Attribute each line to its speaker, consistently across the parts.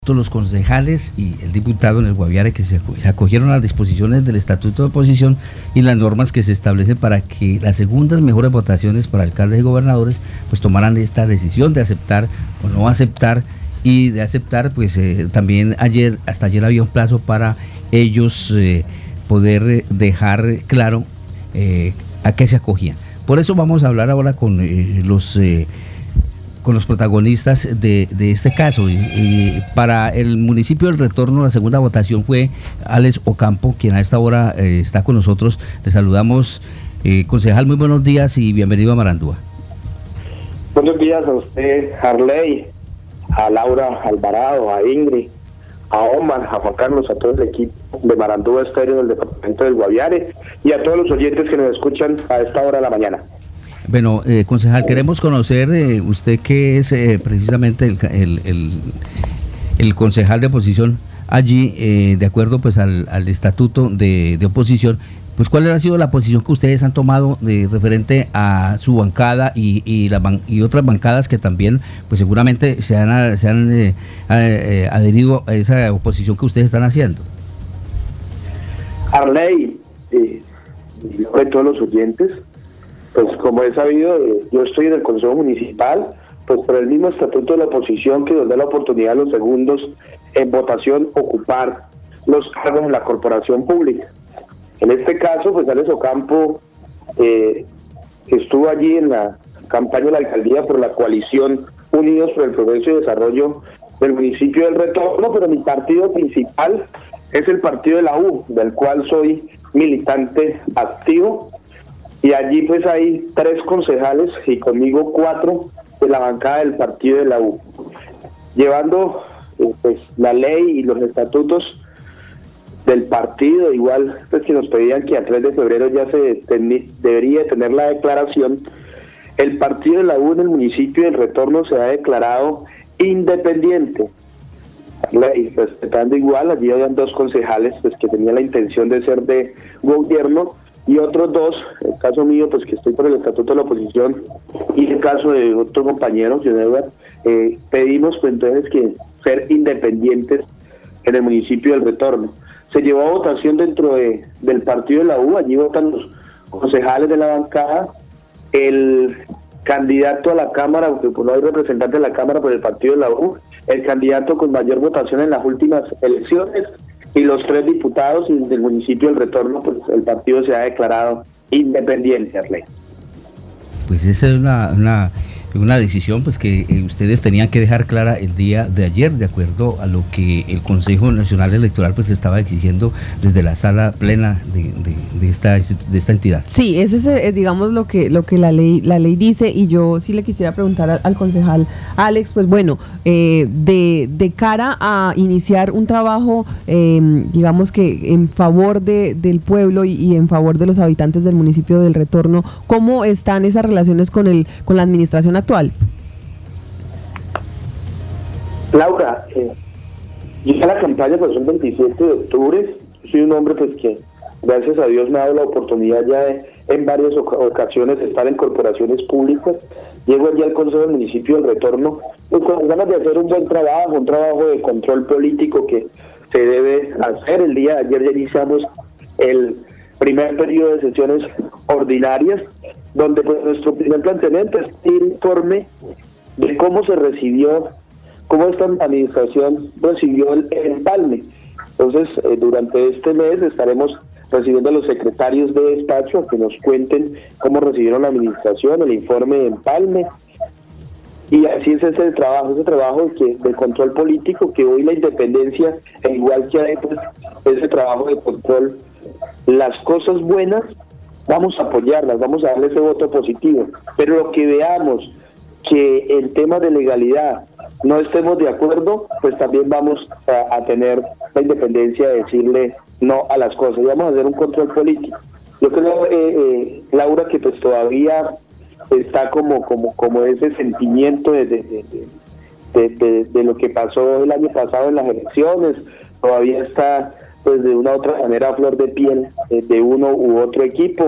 Speaker 1: Los concejales y el diputado en el Guaviare que se acogieron a las disposiciones del Estatuto de Oposición y las normas que se establecen para que las segundas mejores votaciones para alcaldes y gobernadores pues tomaran esta decisión de aceptar o no aceptar, y de aceptar pues también hasta ayer había un plazo para ellos poder dejar claro a qué se acogían. Por eso vamos a hablar ahora con los protagonistas de este caso. Para el municipio del Retorno, la segunda votación fue Alex Ocampo, quien a esta hora está con nosotros. Le saludamos, concejal, muy buenos días y bienvenido a Marandúa.
Speaker 2: Buenos días a usted, Harley, a Laura Alvarado, a Ingrid, a Omar, a Juan Carlos, a todo el equipo de Marandúa Estéreo del departamento del Guaviare y a todos los oyentes que nos escuchan a esta hora de la mañana.
Speaker 1: Bueno, concejal, queremos conocer usted que es precisamente el concejal de oposición allí, de acuerdo pues al estatuto de oposición, pues cuál ha sido la posición que ustedes han tomado referente a su bancada y otras bancadas que también pues seguramente se han adherido a esa oposición que ustedes están haciendo.
Speaker 2: Arley, de todos los oyentes, pues como he sabido, yo estoy en el Consejo Municipal, pues por el mismo estatuto de la oposición que nos da la oportunidad a los segundos en votación ocupar los cargos en la corporación pública. En este caso, pues Alex Ocampo estuvo allí en la campaña de la alcaldía por la coalición Unidos por el Progreso y Desarrollo del municipio del Retorno, pero mi partido principal es el partido de la U, del cual soy militante activo. Y allí pues hay 3 concejales y conmigo 4 de la bancada del partido de la U, llevando pues la ley y los estatutos del partido, igual pues que nos pedían que a 3 de febrero ya debería tener la declaración. El partido de la U en el municipio del Retorno se ha declarado independiente, y respetando igual, allí habían 2 concejales pues que tenían la intención de ser de gobierno, y otros 2, el caso mío, pues que estoy por el estatuto de la oposición, y el caso de otro compañero, John Edward, pedimos pues entonces que ser independientes en el municipio del Retorno. Se llevó a votación dentro del partido de la U, allí votan los concejales de la bancada, el candidato a la Cámara, porque pues no hay representante de la Cámara por el partido de la U, el candidato con mayor votación en las últimas elecciones, y los 3 diputados, y del municipio del Retorno, pues el partido se ha declarado independiente, Arley.
Speaker 1: Pues esa es una decisión pues que ustedes tenían que dejar clara el día de ayer, de acuerdo a lo que el Consejo Nacional Electoral pues estaba exigiendo desde la sala plena de esta entidad.
Speaker 3: Sí, ese es digamos lo que la ley dice, y yo sí le quisiera preguntar al concejal Alex, pues bueno, de cara a iniciar un trabajo digamos que en favor del pueblo y en favor de los habitantes del municipio del Retorno, ¿cómo están esas relaciones con la administración actual?
Speaker 2: Laura, ya la campaña pues el 27 de octubre, soy un hombre pues que gracias a Dios me ha dado la oportunidad ya en varias ocasiones de estar en corporaciones públicas. Llego allí al Consejo del Municipio del Retorno pues con ganas de hacer un buen trabajo, un trabajo de control político que se debe hacer. El día de ayer ya iniciamos el primer periodo de sesiones ordinarias, donde pues nuestro primer planteamiento es el informe de cómo se recibió, cómo esta administración recibió el empalme. Entonces, durante este mes estaremos recibiendo a los secretarios de despacho que nos cuenten cómo recibieron la administración, el informe de empalme, y así es ese trabajo de control político, que hoy la independencia, igual que hay pues ese trabajo de control, las cosas buenas, vamos a apoyarlas, vamos a darle ese voto positivo, pero lo que veamos que en temas de legalidad no estemos de acuerdo, pues también vamos a tener la independencia de decirle no a las cosas, y vamos a hacer un control político. Yo creo, Laura, que pues todavía está como ese sentimiento de lo que pasó el año pasado en las elecciones, todavía está pues de una u otra manera a flor de piel de uno u otro equipo,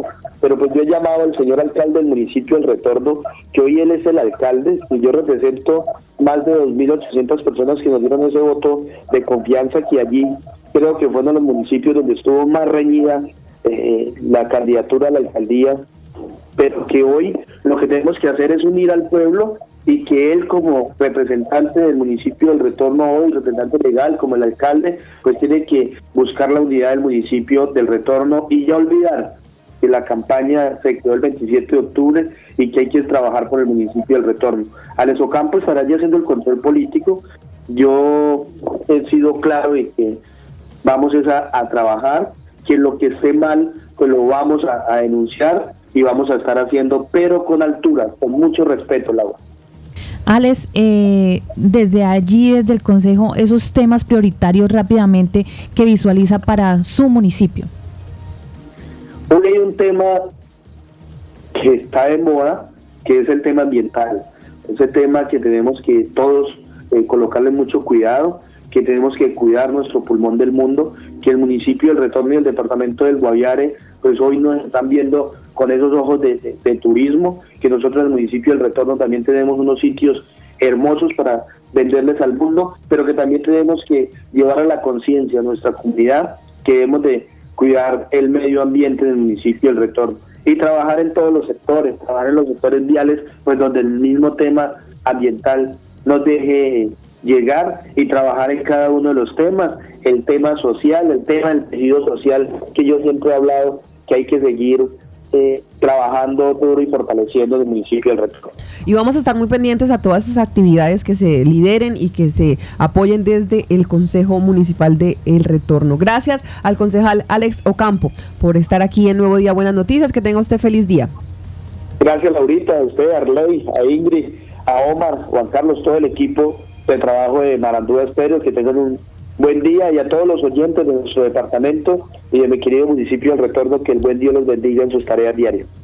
Speaker 2: pero pues yo he llamado al señor alcalde del municipio El Retorno, que hoy él es el alcalde, y yo represento más de 2.800 personas que nos dieron ese voto de confianza, que allí creo que fue uno de los municipios donde estuvo más reñida la candidatura a la alcaldía, pero que hoy lo que tenemos que hacer es unir al pueblo, y que él, como representante del municipio del Retorno hoy, representante legal como el alcalde, pues tiene que buscar la unidad del municipio del Retorno y ya olvidar que la campaña se quedó el 27 de octubre y que hay que trabajar por el municipio del Retorno. Alex Ocampo estará allí haciendo el control político. Yo he sido claro de que vamos a trabajar, que lo que esté mal pues lo vamos a denunciar y vamos a estar haciendo, pero con altura, con mucho respeto, Laura.
Speaker 4: Alex, desde allí, desde el Consejo, esos temas prioritarios rápidamente que visualiza para su municipio.
Speaker 2: Hoy hay un tema que está de moda, que es el tema ambiental. Ese tema que tenemos que todos colocarle mucho cuidado, que tenemos que cuidar nuestro pulmón del mundo, que el municipio del Retorno y el departamento del Guaviare, pues hoy nos están viendo con esos ojos de turismo, que nosotros en el municipio del Retorno también tenemos unos sitios hermosos para venderles al mundo, pero que también tenemos que llevar a la conciencia a nuestra comunidad que debemos de cuidar el medio ambiente del municipio del Retorno y trabajar en todos los sectores, trabajar en los sectores viales, pues donde el mismo tema ambiental nos deje llegar, y trabajar en cada uno de los temas, el tema social, el tema del tejido social, que yo siempre he hablado que hay que seguir trabajando duro y fortaleciendo el municipio del Retorno.
Speaker 3: Y vamos a estar muy pendientes a todas esas actividades que se lideren y que se apoyen desde el Consejo Municipal de El Retorno. Gracias al concejal Alex Ocampo por estar aquí en Nuevo Día Buenas Noticias. Que tenga usted feliz día.
Speaker 2: Gracias, Laurita, a usted, a Arley, a Ingrid, a Omar, Juan Carlos, todo el equipo de trabajo de Marandúa Estéreo. Que tengan un buen día, y a todos los oyentes de nuestro departamento y de mi querido municipio del Retorno, que el buen Dios los bendiga en sus tareas diarias.